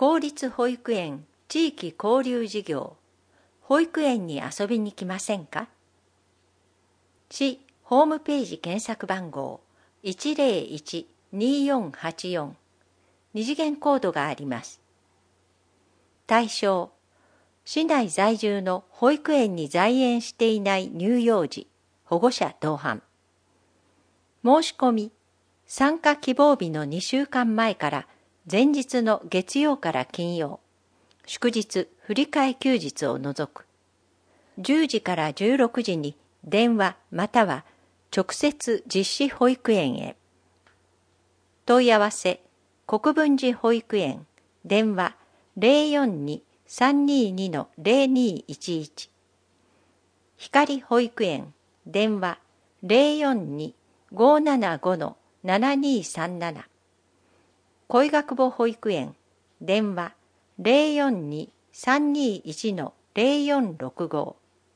公立保育園地域交流事業、保育園に遊びに来ませんか？市ホームページ検索番号 101-2484、二次元コードがあります。対象、市内在住の保育園に在園していない乳幼児、保護者同伴。申し込み、参加希望日の2週間前から前日の月曜から金曜、祝日、振り替え休日を除く。10時から16時に電話または直接実施保育園へ。問い合わせ、国分寺保育園、電話 042-322-0211。光保育園、電話 042-575-7237。恋学母保育園、電話 042-321-0465。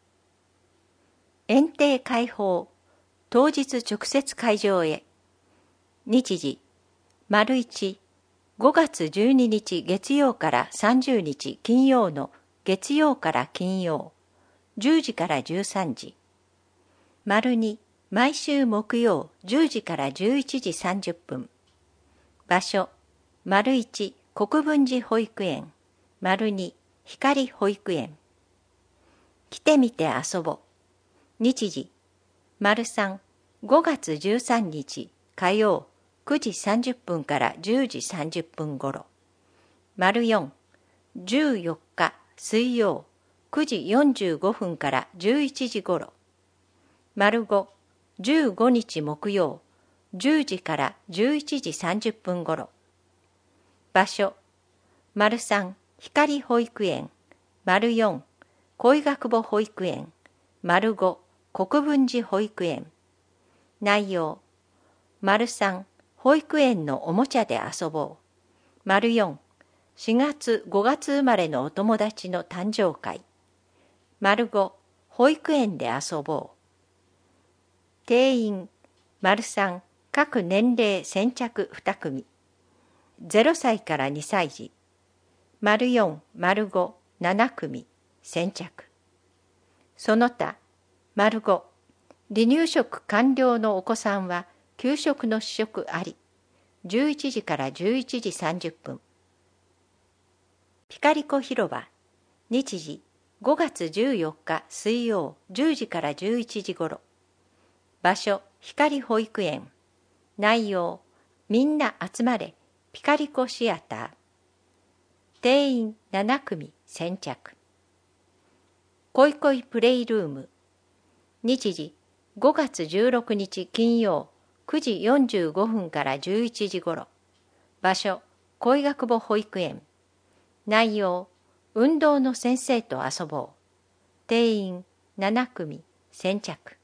園庭開放、当日直接会場へ。日時、1、5月12日月曜から30日金曜の月曜から金曜、10時から13時。2、毎週木曜10時から11時30分。場所、1、国分寺保育園、2、光保育園。来てみて遊ぼ。日時、3、5月13日火曜9時30分から10時30分ごろ。4、14日水曜9時45分から11時ごろ。5、15日木曜10時から11時30分ごろ。場所、3、光保育園、4、恋学母保育園、5、国分寺保育園。内容、3、保育園のおもちゃで遊ぼう。4、4月5月生まれのお友達の誕生会。5、保育園で遊ぼう。定員、3、各年齢先着2組。0歳から2歳児。4、5、7組、先着。その他、5、離乳食完了のお子さんは給食の試食あり。11時から11時30分。ピカリコ広場。日時、5月14日水曜10時から11時ごろ。場所、光保育園。内容、みんな集まれ、ピカリコシアター。定員7組、先着。恋恋プレイルーム。日時、5月16日金曜9時45分から11時ごろ。場所、恋学母保育園。内容、運動の先生と遊ぼう。定員7組、先着。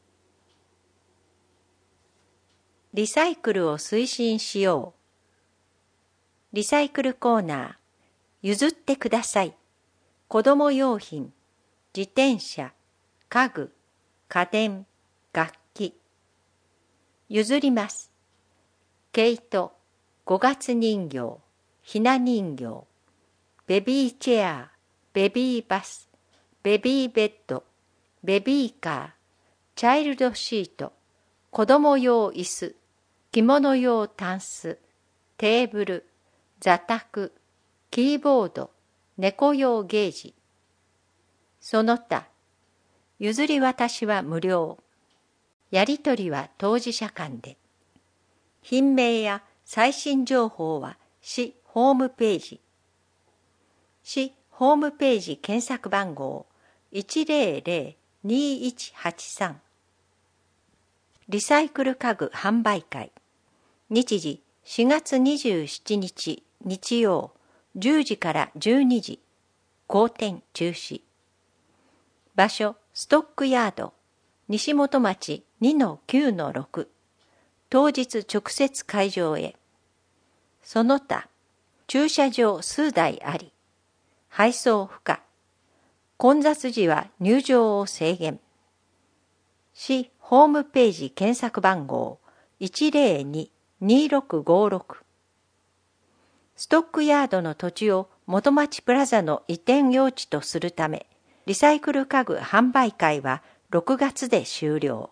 リサイクルを推進しよう。リサイクルコーナー、譲ってください。子ども用品、自転車、家具、家電、楽器。譲ります。毛糸、5月人形、ひな人形、ベビーチェア、ベビーバス、ベビーベッド、ベビーカー、チャイルドシート、子供用椅子、着物用タンス、テーブル、座卓、キーボード、猫用ゲージ。その他、譲り渡しは無料。やり取りは当事者間で。品名や最新情報は市ホームページ。市ホームページ検索番号 100-2183。リサイクル家具販売会。日時4月27日日曜10時から12時。公展中止。場所、ストックヤード。西本町 2-9-6。当日直接会場へ。その他、駐車場数台あり。配送不可。混雑時は入場を制限。市ホームページ検索番号 102-2656。 ストックヤードの土地を元町プラザの移転用地とするため、リサイクル家具販売会は6月で終了。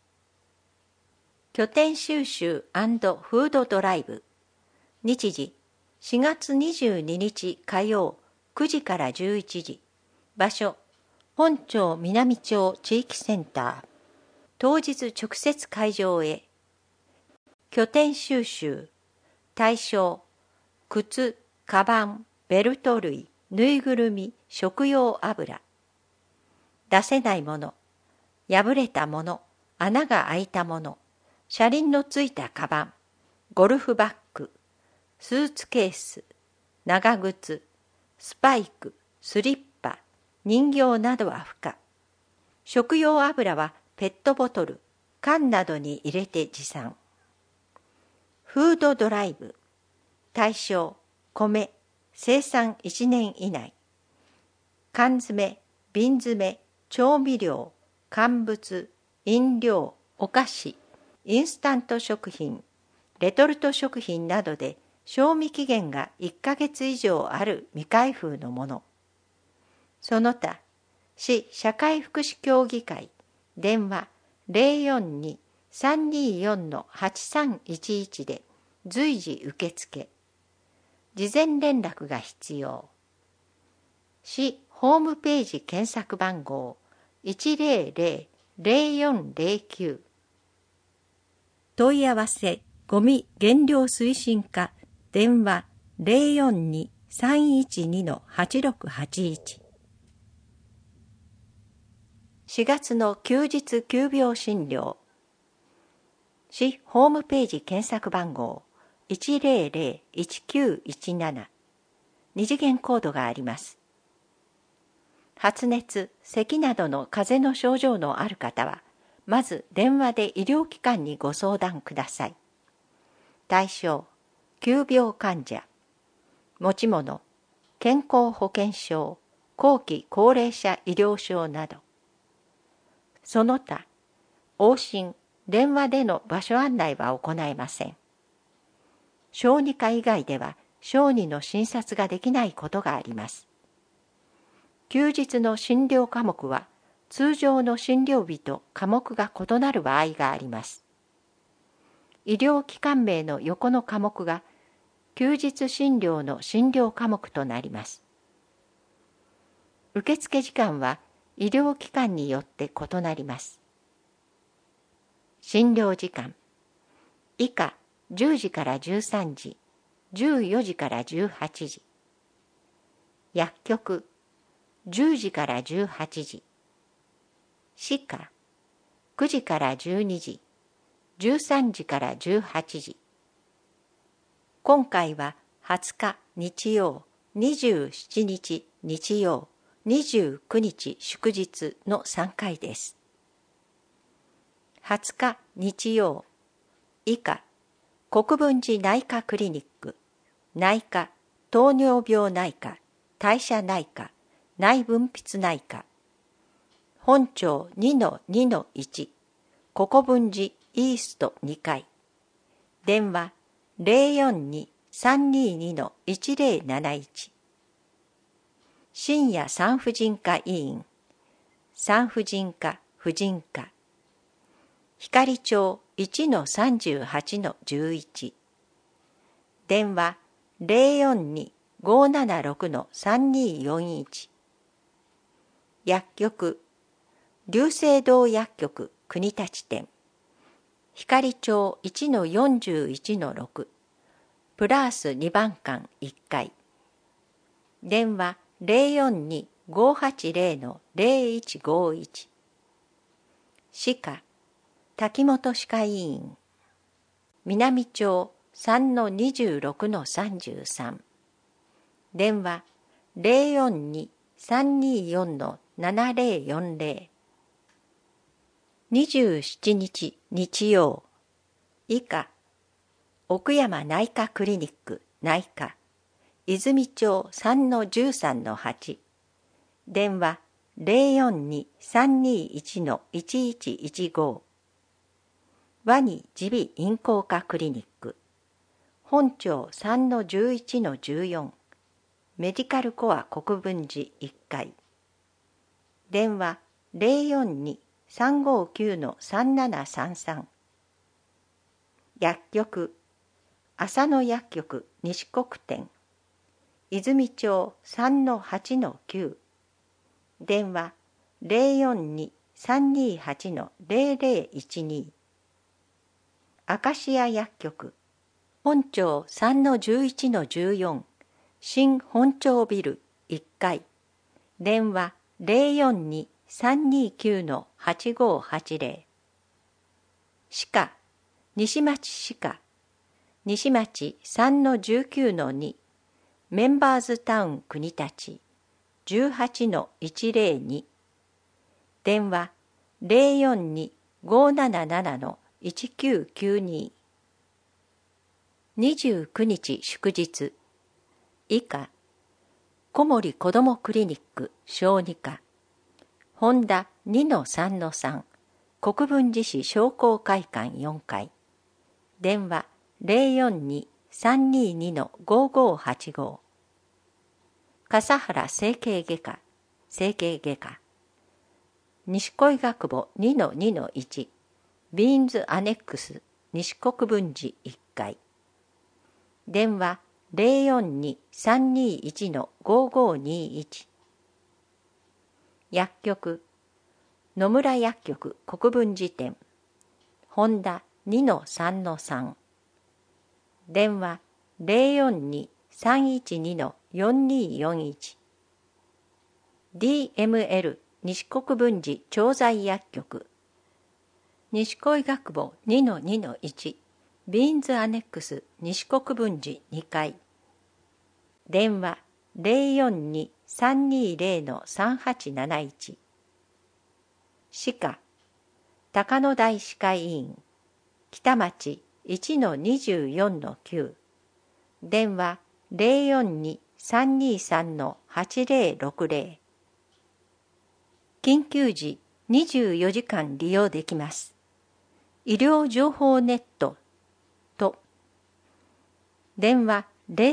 拠点収集&フードドライブ。日時、4月22日火曜9時から11時。場所、本町南町地域センター。当日直接会場へ。拠点収集。対象、靴、カバン、ベルト類、ぬいぐるみ、食用油。出せないもの、破れたもの、穴が開いたもの、車輪のついたカバン、ゴルフバッグ、スーツケース、長靴、スパイク、スリッパ、人形などは不可。食用油はペットボトル、缶などに入れて持参。フードドライブ。対象、米、生産1年以内。缶詰、瓶詰、調味料、乾物、飲料、お菓子、インスタント食品、レトルト食品などで賞味期限が1ヶ月以上ある未開封のもの。その他、市社会福祉協議会、電話 042-324-8311 で随時受付。事前連絡が必要。市ホームページ検索番号 100-0409。問い合わせ、ゴミ減量推進課、電話 042-312-8681。4月の休日急病診療。市ホームページ検索番号 100-1917。二次元コードがあります。発熱、咳などの風邪の症状のある方は、まず電話で医療機関にご相談ください。対象、急病患者。持ち物、健康保険証、後期高齢者医療証など。その他、往診、電話での場所案内は行えません。小児科以外では小児の診察ができないことがあります。休日の診療科目は通常の診療日と科目が異なる場合があります。医療機関名の横の科目が休日診療の診療科目となります。受付時間は医療機関によって異なります。診療時間。以下10時から13時、14時から18時。薬局、10時から18時。歯科、9時から12時、13時から18時。今回は20日日曜、27日日曜、29日祝日の3回です。20日日曜、以下、国分寺内科クリニック、内科、糖尿病内科、代謝内科、内分泌内科。本町 2-2-1、国分寺イースト2階。電話 042-322-1071。深夜産婦人科医院、産婦人科、婦人科。光町 1-38-11。電話 042-576-3241。薬局、龍星堂薬局国立店。光町 1-41-6。プラース2番館1階。電話 042-580-0151。歯科、滝本歯科医院。南町 3-26-33。電話 042-324-7040。27日日曜。以下、奥山内科クリニック内科。泉町 3-13-8。電話 042-321-1115。ワニ耳鼻咽喉科クリニック。 本庁 3-11-14 メディカルコア国分寺1階。電話 042-359-3733。薬局浅野薬局西国店泉町 3-8-9。電話 042-328-0012。アカシア薬局本町 3-11-14 新本町ビル1階。電話 042-329-8580。歯科西町歯科西町 3-19-2 メンバーズタウン国立 18-102。電話 042-577-1992。29日祝日以下小森子どもクリニック小児科本田 2-3-3 国分寺市商工会館4階。電話 042-322-5585。笠原整形外科整形外科西恋学部 2-2-1 ビーンズアネックス西国分寺1階。電話 042-321-5521。薬局野村薬局国分寺店本田 2-3-3。電話 042-312-4241。DML 西国分寺調剤薬局西恋学部 2-2-1 ビーンズアネックス西国分寺2階。電話 042-320-3871。歯科高野台歯科医院北町 1-24-9。電話 042-323-8060。緊急時24時間利用できます。医療情報ネットと電話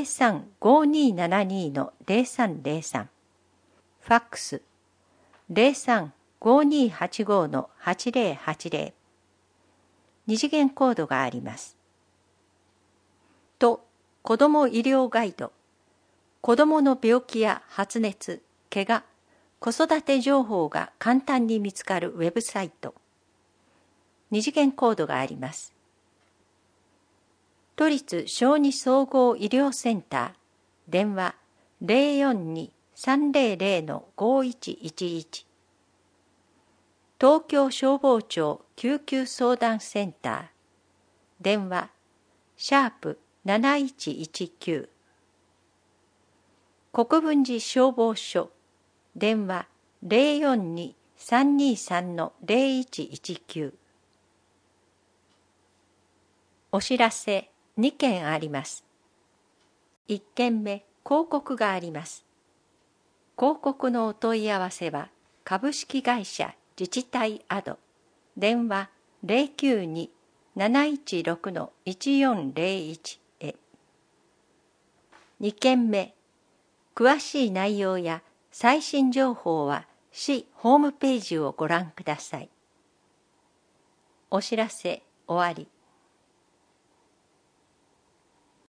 03-5272-0303。ファックス 03-5285-8080。二次元コードがあります。と子ども医療ガイド子どもの病気や発熱、怪我、子育て情報が簡単に見つかるウェブサイト。二次元コードがあります。都立小児総合医療センター電話 042-300-5111。東京消防庁救急相談センター電話#7119。国分寺消防署電話 042-323-0119。お知らせ2件あります。1件目、広告があります。広告のお問い合わせは株式会社自治体アド電話 092-716-1401 へ。2件目、詳しい内容や最新情報は市ホームページをご覧ください。お知らせ終わり。